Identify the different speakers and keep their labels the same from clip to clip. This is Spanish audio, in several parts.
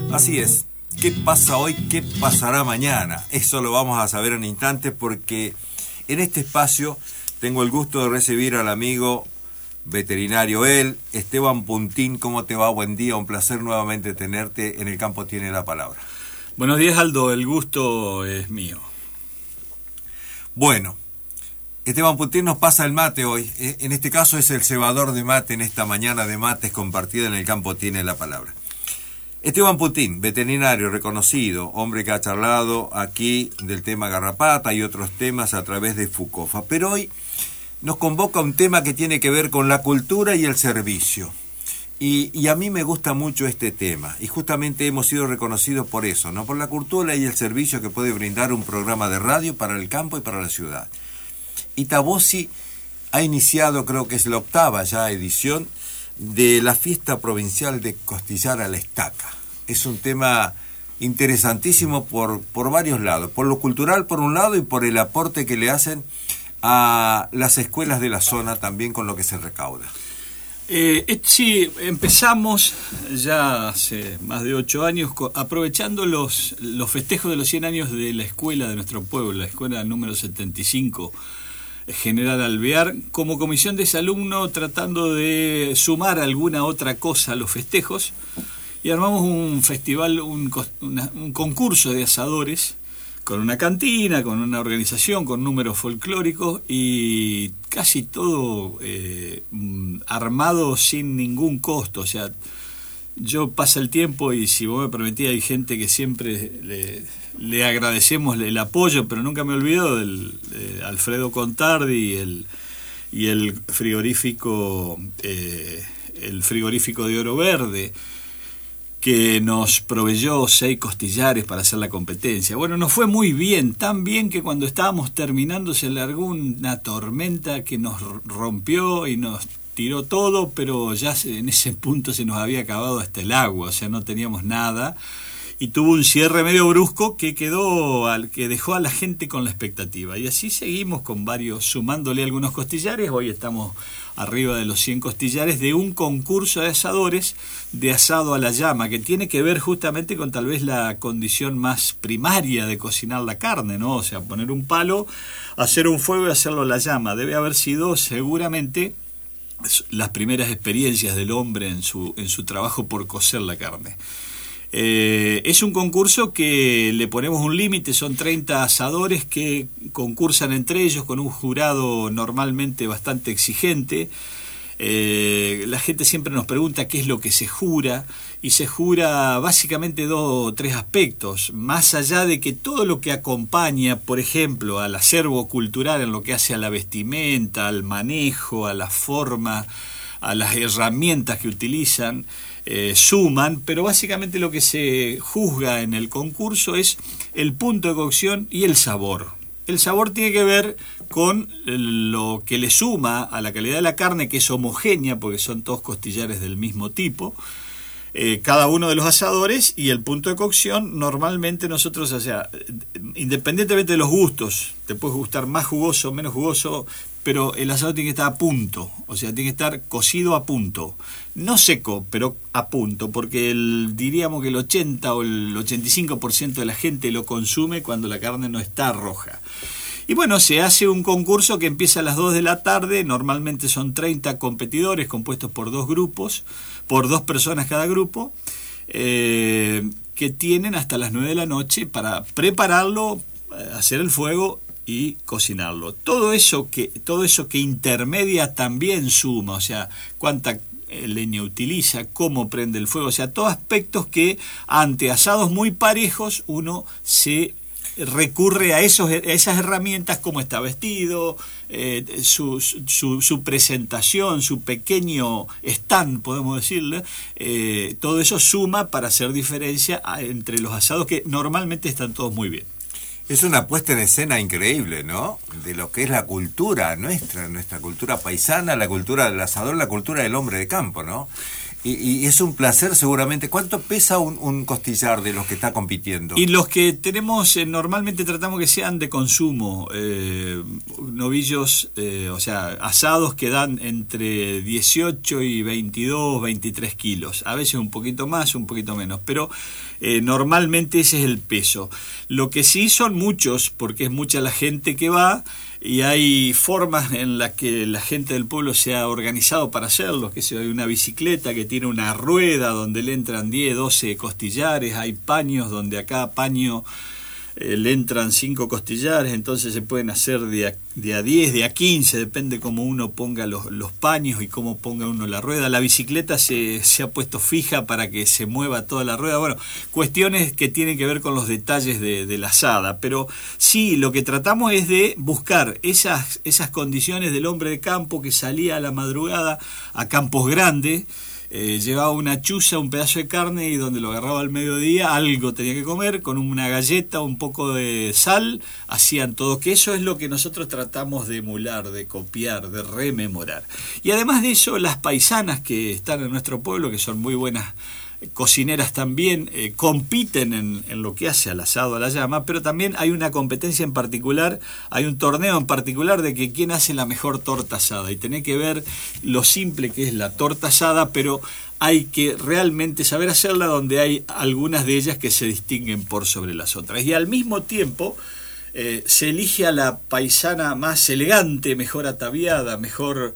Speaker 1: Así es. ¿Qué pasa hoy? ¿Qué pasará mañana? Eso lo vamos a saber en instantes, porque en este espacio tengo el gusto de recibir al amigo veterinario Esteban Puntín. ¿Cómo te va? Buen día, un placer nuevamente tenerte en El Campo Tiene la Palabra.
Speaker 2: Buenos días, Aldo, el gusto es mío.
Speaker 1: Bueno, Esteban Puntín nos pasa el mate hoy. En este caso es el cebador de mate en esta mañana de mates compartida en El Campo Tiene la Palabra. Esteban Puntín, veterinario reconocido, hombre que ha charlado aquí del tema garrapata y otros temas a través de FUCOFA, pero hoy nos convoca un tema que tiene que ver con la cultura y el servicio. Y a mí me gusta mucho este tema, y justamente hemos sido reconocidos por eso, ¿no? Por la cultura y el servicio que puede brindar un programa de radio para el campo y para la ciudad. Y Tabosi ha iniciado, creo que es la 8ª ya edición, de la fiesta provincial de Costillar a la Estaca. Es un tema interesantísimo por varios lados, por lo cultural por un lado y por el aporte que le hacen a las escuelas de la zona también con lo que se recauda.
Speaker 2: Sí, empezamos ya hace más de 8 años aprovechando los festejos de los 100 años de la escuela de nuestro pueblo, la escuela número 75, General Alvear, como comisión de exalumnos tratando de sumar alguna otra cosa a los festejos, y armamos un festival, un concurso de asadores, con una cantina, con una organización, con números folclóricos y casi todo armado sin ningún costo. O sea, yo pasa el tiempo y si vos me permitís, hay gente que siempre le agradecemos el apoyo, pero nunca me olvido de Alfredo Contardi y el frigorífico de Oro Verde, que nos proveyó 6 costillares para hacer la competencia. Bueno, nos fue muy bien, tan bien que cuando estábamos terminando se largó una tormenta que nos rompió y nos tiró todo, pero ya en ese punto se nos había acabado hasta el agua, o sea, no teníamos nada, y tuvo un cierre medio brusco que dejó a la gente con la expectativa. Y así seguimos con varios, sumándole algunos costillares. Hoy estamos arriba de los 100 costillares de un concurso de asadores de asado a la llama, que tiene que ver justamente con tal vez la condición más primaria de cocinar la carne, ¿no? O sea, poner un palo, hacer un fuego y hacerlo a la llama. Debe haber sido seguramente las primeras experiencias del hombre en su trabajo por cocer la carne. Es un concurso que le ponemos un límite, son 30 asadores que concursan entre ellos con un jurado normalmente bastante exigente. La gente siempre nos pregunta qué es lo que se jura, y se jura básicamente 2 o 3 aspectos, más allá de que todo lo que acompaña, por ejemplo, al acervo cultural en lo que hace a la vestimenta, al manejo, a la forma, a las herramientas que utilizan, suman, pero básicamente lo que se juzga en el concurso es el punto de cocción y el sabor. El sabor tiene que ver con lo que le suma a la calidad de la carne, que es homogénea, porque son todos costillares del mismo tipo, cada uno de los asadores, y el punto de cocción. Normalmente nosotros, o sea, independientemente de los gustos, te puede gustar más jugoso, menos jugoso, pero el asado tiene que estar a punto, o sea, tiene que estar cocido a punto, no seco, pero a punto, porque diríamos que el 80 o el 85% de la gente lo consume cuando la carne no está roja. Y bueno, se hace un concurso que empieza a las 2 de la tarde, normalmente son 30 competidores compuestos por 2 grupos, por 2 personas cada grupo, que tienen hasta las 9 de la noche para prepararlo, hacer el fuego y cocinarlo. Todo eso que intermedia también suma, o sea, cuánta leña utiliza, cómo prende el fuego, o sea, todos aspectos que ante asados muy parejos uno se recurre a esas herramientas, cómo está vestido, su presentación, su pequeño stand, podemos decirle, todo eso suma para hacer diferencia entre los asados que normalmente están todos muy bien.
Speaker 1: Es una puesta en escena increíble, ¿no? De lo que es la cultura nuestra cultura paisana, la cultura del asador, la cultura del hombre de campo, ¿no? y es un placer seguramente. ¿Cuánto pesa un costillar de los que está compitiendo?
Speaker 2: Y los que tenemos, normalmente tratamos que sean de consumo, novillos, o sea, asados que dan entre 18 y 22, 23 kilos. A veces un poquito más, un poquito menos, pero normalmente ese es el peso. Lo que sí son muchos, porque es mucha la gente que va, y hay formas en las que la gente del pueblo se ha organizado para hacerlo, que hay una bicicleta que tiene una rueda donde le entran 10, 12 costillares, hay paños donde a cada paño le entran 5 costillares, entonces se pueden hacer de a 10, de a 15, depende cómo uno ponga los paños y cómo ponga uno la rueda. La bicicleta se ha puesto fija para que se mueva toda la rueda. Bueno, cuestiones que tienen que ver con los detalles de la asada, pero sí, lo que tratamos es de buscar esas condiciones del hombre de campo que salía a la madrugada a campos grandes. Llevaba una chuza, un pedazo de carne, y donde lo agarraba al mediodía algo tenía que comer, con una galleta, un poco de sal, hacían todo, que eso es lo que nosotros tratamos de emular, de copiar, de rememorar. Y además de eso, las paisanas que están en nuestro pueblo, que son muy buenas cocineras también, compiten en lo que hace al asado a la llama, pero también hay una competencia en particular, hay un torneo en particular de que quién hace la mejor torta asada, y tenés que ver lo simple que es la torta asada, pero hay que realmente saber hacerla, donde hay algunas de ellas que se distinguen por sobre las otras. Y al mismo tiempo se elige a la paisana más elegante, mejor ataviada, mejor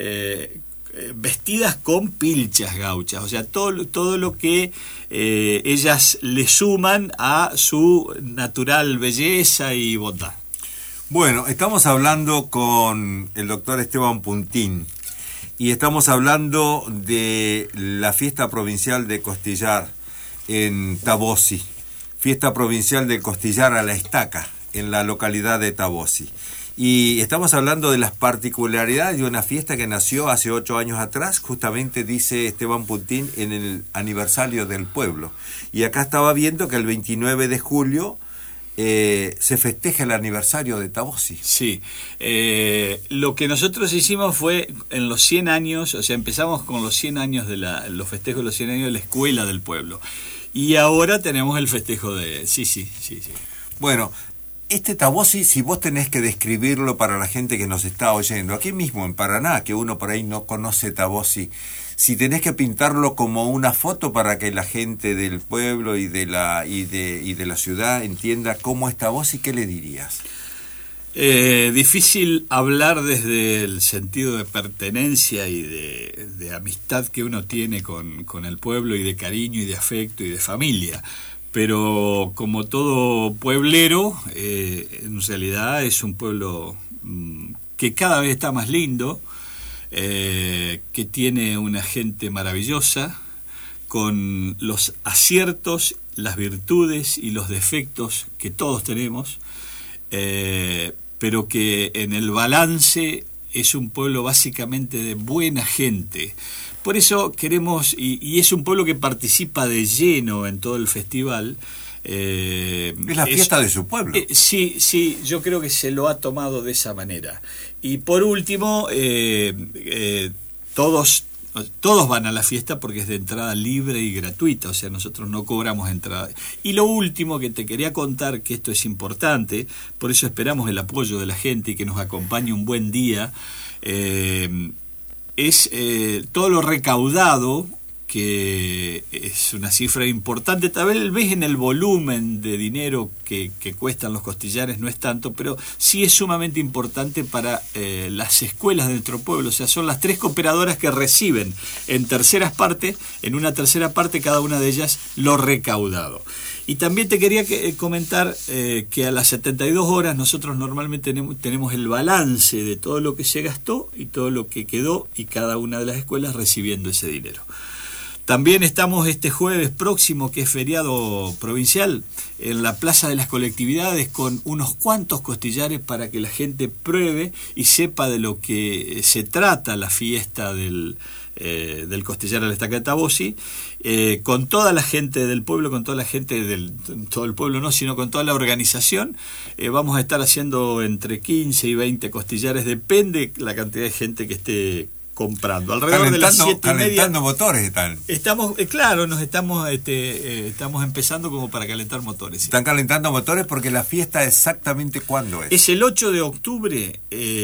Speaker 2: vestidas con pilchas gauchas, o sea, todo lo que ellas le suman a su natural belleza y bondad.
Speaker 1: Bueno, estamos hablando con el doctor Esteban Puntín y estamos hablando de la fiesta provincial de costillar en Tabosi, fiesta provincial del costillar a la estaca en la localidad de Tabosi. Y estamos hablando de las particularidades de una fiesta que nació hace 8 años atrás, justamente dice Esteban Puntín, en el aniversario del pueblo. Y acá estaba viendo que el 29 de julio se festeja el aniversario de Tabosi.
Speaker 2: Sí, lo que nosotros hicimos fue en los 100 años, o sea, empezamos con los 100 años los festejos de los 100 años de la escuela del pueblo. Y ahora tenemos el festejo de... Sí.
Speaker 1: Bueno, este Tabosi, si vos tenés que describirlo para la gente que nos está oyendo, aquí mismo en Paraná, que uno por ahí no conoce Tabosi, si tenés que pintarlo como una foto para que la gente del pueblo y de la ciudad entienda cómo es Tabosi, ¿qué le dirías?
Speaker 2: Difícil hablar desde el sentido de pertenencia y de amistad que uno tiene con el pueblo, y de cariño y de afecto y de familia. Pero como todo pueblero, en realidad es un pueblo que cada vez está más lindo, que tiene una gente maravillosa, con los aciertos, las virtudes y los defectos que todos tenemos, pero que en el balance es un pueblo básicamente de buena gente. Por eso queremos, y es un pueblo que participa de lleno en todo el festival.
Speaker 1: Es la fiesta de su pueblo.
Speaker 2: Sí, yo creo que se lo ha tomado de esa manera. Y por último, todos van a la fiesta porque es de entrada libre y gratuita, o sea, nosotros no cobramos entrada. Y lo último que te quería contar, que esto es importante, por eso esperamos el apoyo de la gente y que nos acompañe un buen día, es todo lo recaudado, que es una cifra importante. Tal vez en el volumen de dinero que cuestan los costillares no es tanto, pero sí es sumamente importante para las escuelas de nuestro pueblo. O sea, son las 3 cooperadoras que reciben en una tercera parte cada una de ellas lo recaudado. Y también te quería comentar que a las 72 horas nosotros normalmente tenemos el balance de todo lo que se gastó y todo lo que quedó, y cada una de las escuelas recibiendo ese dinero. También estamos este jueves próximo, que es feriado provincial, en la Plaza de las Colectividades, con unos cuantos costillares para que la gente pruebe y sepa de lo que se trata la fiesta del costillar a la estaca de Tabosi, con toda la gente del pueblo, con toda la gente todo el pueblo no, sino con toda la organización. Vamos a estar haciendo entre 15 y 20 costillares, depende la cantidad de gente que esté comprando. Alrededor de las 7:30.
Speaker 1: Calentando motores están.
Speaker 2: Estamos, claro, estamos empezando como para calentar motores. ¿Sí?
Speaker 1: Están calentando motores porque la fiesta exactamente ¿cuándo es?
Speaker 2: Es el 8 de octubre,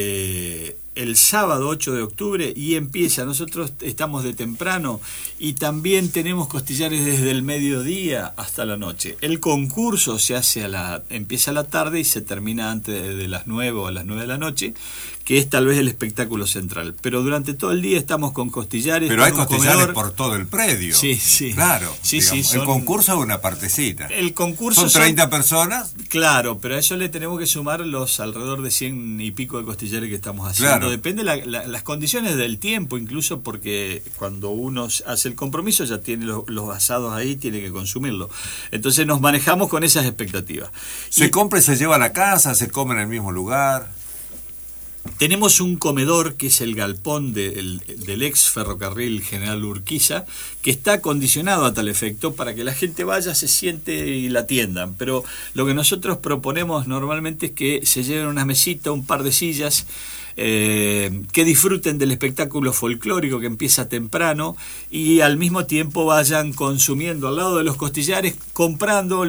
Speaker 2: el sábado 8 de octubre, y empieza. Nosotros estamos de temprano y también tenemos costillares desde el mediodía hasta la noche. El concurso se hace empieza a la tarde y se termina antes de las 9 o a las 9 de la noche, que es tal vez el espectáculo central. Pero durante todo el día estamos con costillares.
Speaker 1: Pero hay costillares por todo el predio.
Speaker 2: Sí, sí.
Speaker 1: Claro.
Speaker 2: Sí, sí,
Speaker 1: el concurso es una partecita.
Speaker 2: El concurso
Speaker 1: son 30 personas.
Speaker 2: Claro, pero a eso le tenemos que sumar los alrededor de 100 y pico de costillares que estamos haciendo.
Speaker 1: Claro.
Speaker 2: Depende las condiciones del tiempo, incluso, porque cuando uno hace el compromiso ya tiene los asados ahí, tiene que consumirlo. Entonces nos manejamos con esas expectativas.
Speaker 1: Se compra y se lleva a la casa, se come en el mismo lugar.
Speaker 2: Tenemos un comedor que es el galpón del ex ferrocarril General Urquiza, que está acondicionado a tal efecto para que la gente vaya, se siente y la atiendan. Pero lo que nosotros proponemos normalmente es que se lleven una mesita, un par de sillas, que disfruten del espectáculo folclórico que empieza temprano y al mismo tiempo vayan consumiendo al lado de los costillares, comprando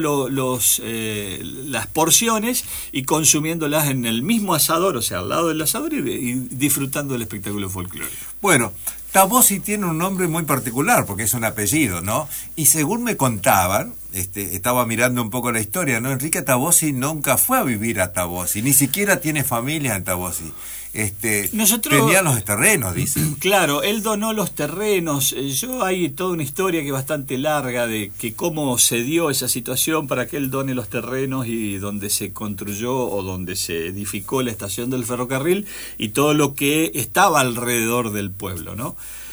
Speaker 2: las porciones y consumiéndolas en el mismo asador, o sea, al lado del asador, y disfrutando del espectáculo folclórico.
Speaker 1: Bueno, Tabossi tiene un nombre muy particular porque es un apellido, ¿no? Y según me contaban, estaba mirando un poco la historia, ¿no? Enrique Tabossi nunca fue a vivir a Tabossi, ni siquiera tiene familia en Tabossi. Tenía los terrenos, dicen.
Speaker 2: Claro, él donó los terrenos. Hay toda una historia que es bastante larga de que cómo se dio esa situación para que él done los terrenos y donde se construyó o donde se edificó la estación del ferrocarril y todo lo que estaba alrededor del pueblo, ¿no?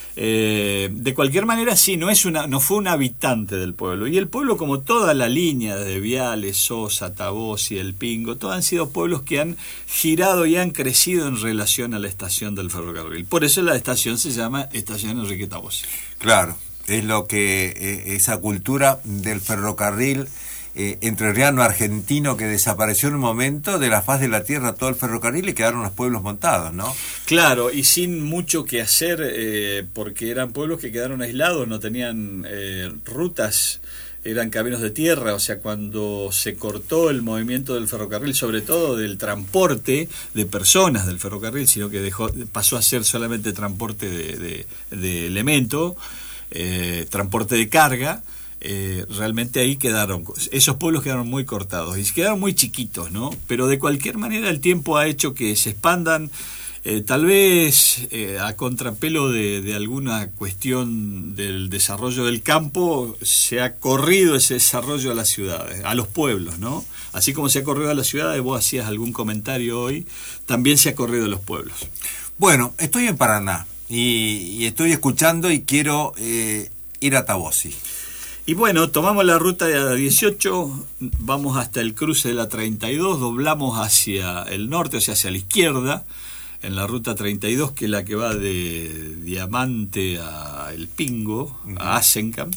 Speaker 2: De cualquier manera, sí, no fue un habitante del pueblo. Y el pueblo, como toda la línea de Viales, Sosa, Tabossi, El Pingo, todos han sido pueblos que han girado y han crecido en relación a la estación del ferrocarril. Por eso la estación se llama Estación Enrique Tabossi.
Speaker 1: Claro, es lo que esa cultura del ferrocarril entrerriano argentino que desapareció en un momento de la faz de la tierra, todo el ferrocarril, y quedaron los pueblos montados, ¿no?
Speaker 2: Claro, y sin mucho que hacer, porque eran pueblos que quedaron aislados, no tenían rutas, eran caminos de tierra. O sea, cuando se cortó el movimiento del ferrocarril, sobre todo del transporte de personas del ferrocarril, sino que pasó a ser solamente transporte de elemento, transporte de carga, realmente ahí esos pueblos quedaron muy cortados y quedaron muy chiquitos, ¿no? Pero de cualquier manera el tiempo ha hecho que se expandan, tal vez a contrapelo de alguna cuestión del desarrollo del campo, se ha corrido ese desarrollo a las ciudades, a los pueblos, ¿no? Así como se ha corrido a las ciudades, vos hacías algún comentario hoy, también se ha corrido a los pueblos.
Speaker 1: Bueno, estoy en Paraná y estoy escuchando y quiero ir a Tabossi.
Speaker 2: Y bueno, tomamos la ruta de la 18, vamos hasta el cruce de la 32, doblamos hacia el norte, o sea, hacia la izquierda, en la ruta 32, que es la que va de Diamante a El Pingo, a Asenkamp.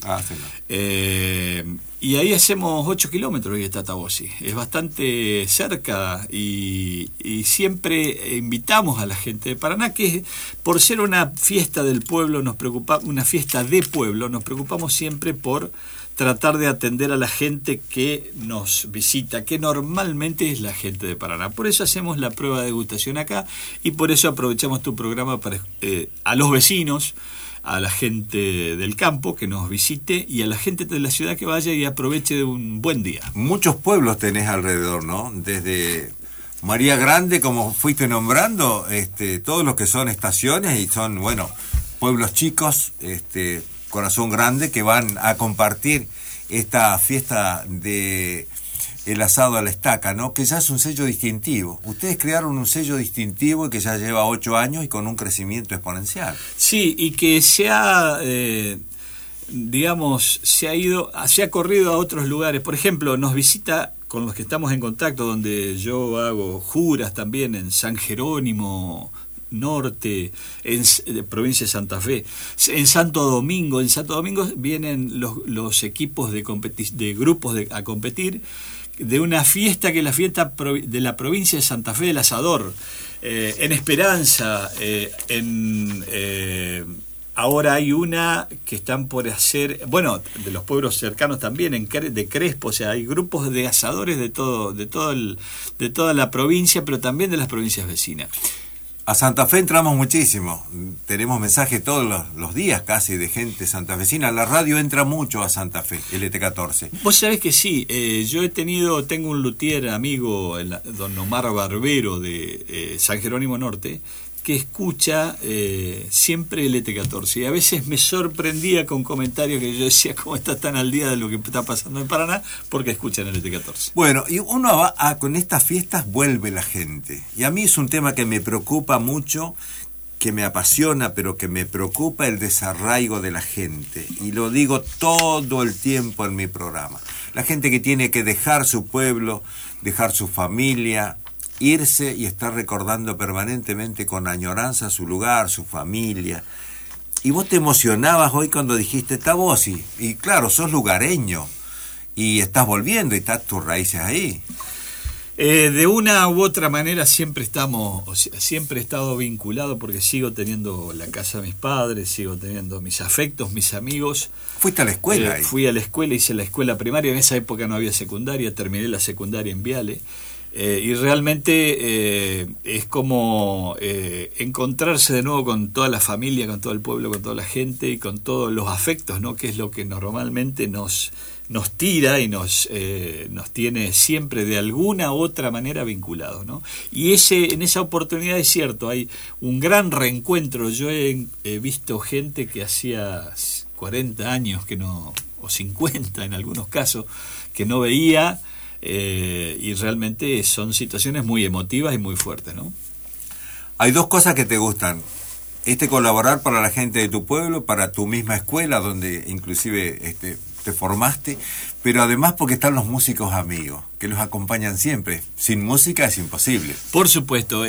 Speaker 2: Y ahí hacemos 8 kilómetros y está Tabossi. Es bastante cerca y siempre invitamos a la gente de Paraná, que por ser una fiesta del pueblo, una fiesta de pueblo, nos preocupamos siempre por tratar de atender a la gente que nos visita, que normalmente es la gente de Paraná. Por eso hacemos la prueba de degustación acá y por eso aprovechamos tu programa para a los vecinos, a la gente del campo que nos visite y a la gente de la ciudad que vaya y aproveche de un buen día.
Speaker 1: Muchos pueblos tenés alrededor, ¿no? Desde María Grande, como fuiste nombrando, todos los que son estaciones y son, bueno, pueblos chicos, Corazón Grande, que van a compartir esta fiesta de el asado a la estaca, ¿no? Que ya es un sello distintivo. Ustedes crearon un sello distintivo y que ya lleva 8 años y con un crecimiento exponencial.
Speaker 2: Sí, y que se ha corrido a otros lugares. Por ejemplo, nos visita, con los que estamos en contacto, donde yo hago juras también en San Jerónimo Norte, en provincia de Santa Fe, en Santo Domingo vienen los equipos de grupos a competir, de una fiesta que es la fiesta de la provincia de Santa Fe del Asador, en Esperanza, ahora hay una que están por hacer, bueno, de los pueblos cercanos también, de Crespo, o sea, hay grupos de asadores de toda la provincia, pero también de las provincias vecinas.
Speaker 1: A Santa Fe entramos muchísimo, tenemos mensajes todos los días casi de gente santafesina. La radio entra mucho a Santa Fe, LT14.
Speaker 2: Vos sabés que sí, yo tengo un luthier amigo, don Omar Barbero de San Jerónimo Norte, que escucha siempre el ET14, y a veces me sorprendía con comentarios que yo decía, ¿cómo está tan al día de lo que está pasando en Paraná? Porque escuchan el ET14.
Speaker 1: Bueno, y uno va con estas fiestas vuelve la gente, y a mí es un tema que me preocupa mucho, que me apasiona, pero que me preocupa el desarraigo de la gente, y lo digo todo el tiempo en mi programa. La gente que tiene que dejar su pueblo, dejar su familia, irse y estar recordando permanentemente con añoranza su lugar, su familia. Y vos te emocionabas hoy cuando dijiste Tabosi, y claro, sos lugareño, y estás volviendo, y estás tus raíces ahí.
Speaker 2: De una u otra manera siempre he estado vinculado, porque sigo teniendo la casa de mis padres, sigo teniendo mis afectos, mis amigos.
Speaker 1: ¿Fuiste a la escuela ahí?
Speaker 2: Fui a la escuela, hice la escuela primaria, en esa época no había secundaria, terminé la secundaria en Viale. Y realmente es como encontrarse de nuevo con toda la familia, con todo el pueblo, con toda la gente y con todos los afectos, ¿no? Que es lo que normalmente nos tira y nos tiene siempre de alguna u otra manera vinculados, ¿no? Y en esa oportunidad es cierto, hay un gran reencuentro. Yo he visto gente que hacía 40 años que no, o 50 en algunos casos, que no veía. Y realmente son situaciones muy emotivas y muy fuertes, ¿no?
Speaker 1: Hay dos cosas que te gustan: colaborar para la gente de tu pueblo, para tu misma escuela donde inclusive te formaste, pero además porque están los músicos amigos que los acompañan siempre. Sin música es imposible.
Speaker 2: Por supuesto,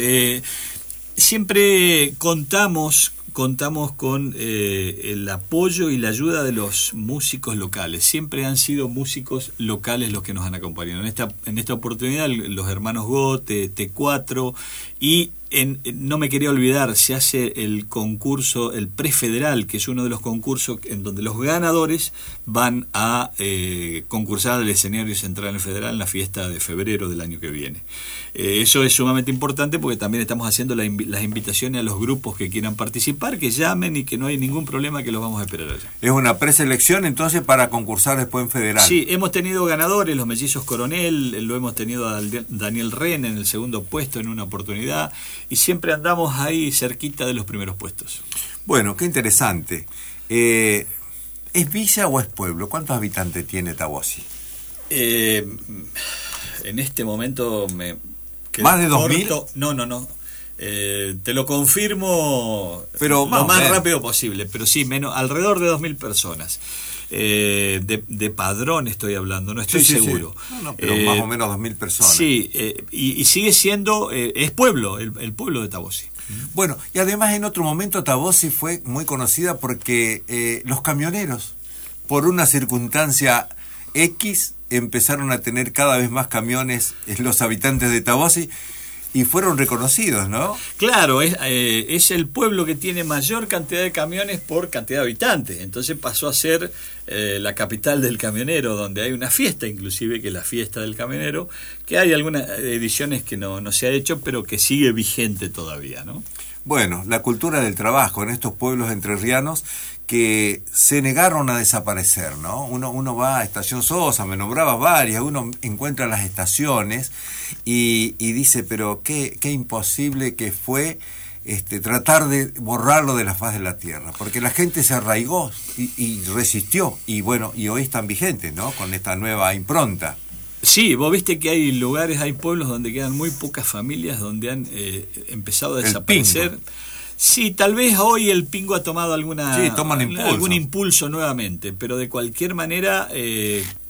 Speaker 2: siempre contamos con el apoyo y la ayuda de los músicos locales. Siempre han sido músicos locales los que nos han acompañado. En esta oportunidad, los hermanos Gote, T4, y no me quería olvidar, se hace el concurso, el prefederal, que es uno de los concursos en donde los ganadores van a concursar al escenario central federal en la fiesta de febrero del año que viene. Eso es sumamente importante porque también estamos haciendo las invitaciones a los grupos que quieran participar, que llamen, y que no hay ningún problema, que los vamos a esperar allá.
Speaker 1: Es una preselección entonces para concursar después en federal.
Speaker 2: Sí, hemos tenido ganadores, los mellizos Coronel, lo hemos tenido a Daniel Ren en el segundo puesto en una oportunidad, y siempre andamos ahí cerquita de los primeros puestos.
Speaker 1: Bueno, qué interesante. ¿Es villa o es pueblo? ¿Cuántos habitantes tiene Tabosi?
Speaker 2: En este momento
Speaker 1: ¿Más de 2.000?
Speaker 2: No. Te lo confirmo,
Speaker 1: pero
Speaker 2: lo más rápido posible, pero sí, alrededor de 2.000 personas. De Padrón estoy hablando, no estoy seguro.
Speaker 1: Sí. No, pero más o menos 2.000 personas.
Speaker 2: Sí, y sigue siendo, es pueblo, el pueblo de Tabosi.
Speaker 1: Bueno, y además en otro momento Tabosi fue muy conocida porque los camioneros, por una circunstancia X, empezaron a tener cada vez más camiones los habitantes de Tabosi, y fueron reconocidos, ¿no?
Speaker 2: Claro, es el pueblo que tiene mayor cantidad de camiones por cantidad de habitantes. Entonces pasó a ser la capital del camionero, donde hay una fiesta, inclusive, que es la fiesta del camionero, que hay algunas ediciones que no se ha hecho, pero que sigue vigente todavía, ¿no?
Speaker 1: Bueno, la cultura del trabajo en estos pueblos entrerrianos que se negaron a desaparecer, ¿no? Uno va a Estación Sosa, me nombrabas varias, uno encuentra las estaciones y dice, pero qué imposible que fue tratar de borrarlo de la faz de la tierra, porque la gente se arraigó y resistió, y bueno, y hoy están vigentes, ¿no? Con esta nueva impronta.
Speaker 2: Sí, vos viste que hay lugares, hay pueblos donde quedan muy pocas familias, donde han empezado a desaparecer. Sí, tal vez hoy el Pingo ha tomado algún impulso nuevamente, pero de cualquier manera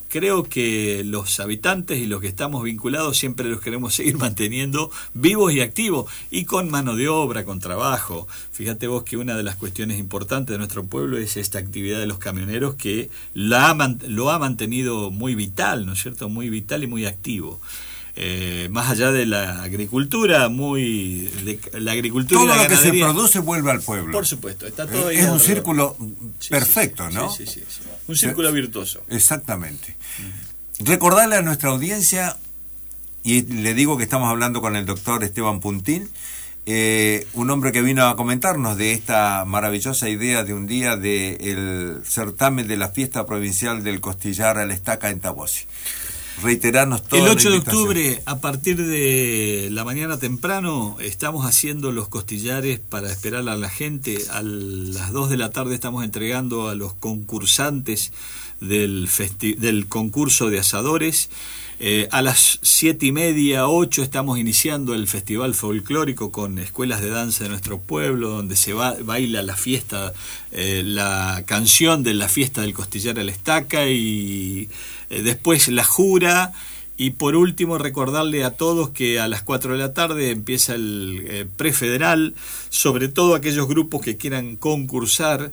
Speaker 2: creo que los habitantes y los que estamos vinculados siempre los queremos seguir manteniendo vivos y activos, y con mano de obra, con trabajo. Fíjate vos que una de las cuestiones importantes de nuestro pueblo es esta actividad de los camioneros, que lo ha mantenido muy vital, ¿no es cierto? Muy vital y muy activo. Más allá de la agricultura,
Speaker 1: todo
Speaker 2: y la ganadería,
Speaker 1: que se produce vuelve al pueblo.
Speaker 2: Por supuesto, está todo ahí.
Speaker 1: Es un círculo perfecto, ¿no?
Speaker 2: Sí. Un círculo virtuoso.
Speaker 1: Exactamente. Recordarle a nuestra audiencia, y le digo que estamos hablando con el doctor Esteban Puntín, un hombre que vino a comentarnos de esta maravillosa idea de un día del certamen de la fiesta provincial del costillar a la estaca en Tabosi. Reiterarnos todo.
Speaker 2: El 8 de octubre, a partir de la mañana temprano, estamos haciendo los costillares para esperar a la gente. A las 2 de la tarde estamos entregando a los concursantes del concurso de asadores. A las 7:30, 8 estamos iniciando el festival folclórico con escuelas de danza de nuestro pueblo, donde se baila la fiesta, la canción de la fiesta del costillar a la estaca, y después la jura. Y por último, recordarle a todos que a las 4 de la tarde empieza el prefederal, sobre todo aquellos grupos que quieran concursar.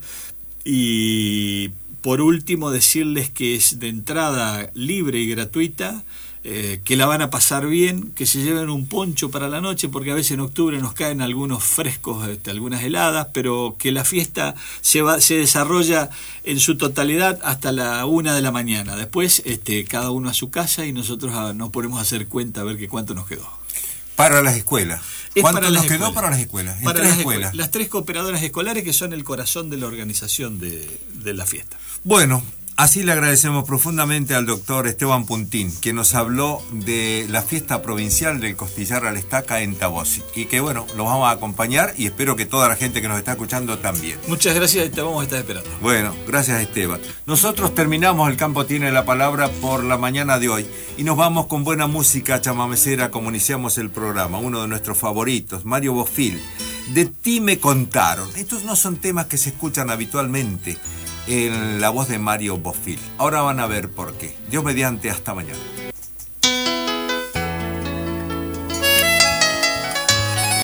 Speaker 2: Y por último, decirles que es de entrada libre y gratuita, que la van a pasar bien, que se lleven un poncho para la noche, porque a veces en octubre nos caen algunos frescos, algunas heladas, pero que la fiesta se desarrolla en su totalidad hasta la 1 de la mañana. Después cada uno a su casa, y nosotros nos ponemos a hacer cuenta a ver cuánto nos quedó.
Speaker 1: Para las escuelas. ¿Cuánto nos quedó para las escuelas?
Speaker 2: Para las escuelas. Las 3 cooperadoras escolares, que son el corazón de la organización de la fiesta.
Speaker 1: Bueno, así le agradecemos profundamente al doctor Esteban Puntín, que nos habló de la fiesta provincial del costillar a la estaca en Tabosi. Y que bueno, lo vamos a acompañar, y espero que toda la gente que nos está escuchando también.
Speaker 2: Muchas gracias, y te vamos a estar esperando.
Speaker 1: Bueno, gracias Esteban. Nosotros terminamos El Campo Tiene la Palabra por la mañana de hoy, y nos vamos con buena música chamamecera como iniciamos el programa. Uno de nuestros favoritos, Mario Bofill, De ti me contaron. Estos no son temas que se escuchan habitualmente en la voz de Mario Bofill. Ahora van a ver por qué. Dios mediante, hasta mañana.